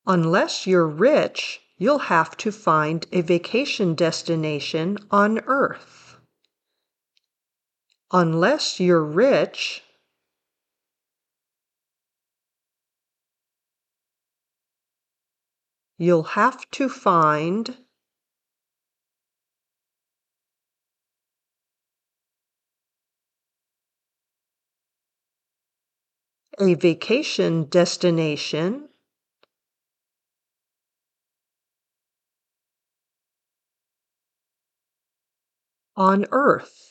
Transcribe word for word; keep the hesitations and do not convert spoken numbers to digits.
Unless you're rich, you'll have to find a vacation destination on Earth. Unless you're rich, you'll have to find a vacation destination on Earth.